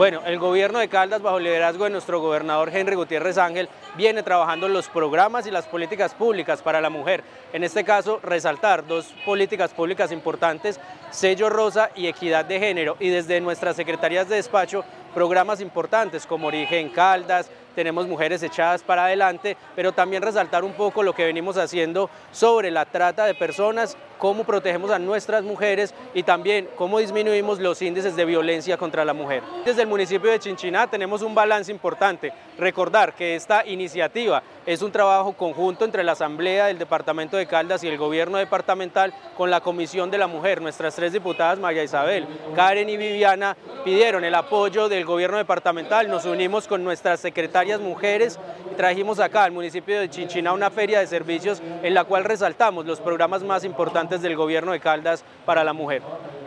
Bueno, el gobierno de Caldas, bajo el liderazgo de nuestro gobernador Henry Gutiérrez Ángel, viene trabajando los programas y las políticas públicas para la mujer. En este caso, resaltar dos políticas públicas importantes, sello rosa y equidad de género. Y desde nuestras secretarías de despacho, programas importantes como Origen Caldas, tenemos Mujeres Echadas para Adelante, pero también resaltar un poco lo que venimos haciendo sobre la trata de personas, cómo protegemos a nuestras mujeres y también cómo disminuimos los índices de violencia contra la mujer. Desde el municipio de Chinchiná tenemos un balance importante. Recordar que esta iniciativa es un trabajo conjunto entre la Asamblea del Departamento de Caldas y el Gobierno departamental con la Comisión de la Mujer. Nuestras tres diputadas, María Isabel, Karen y Viviana, pidieron el apoyo del Gobierno departamental. Nos unimos con nuestras secretarias mujeres y trajimos acá al municipio de Chinchiná una feria de servicios en la cual resaltamos los programas más importantes del Gobierno de Caldas para la mujer.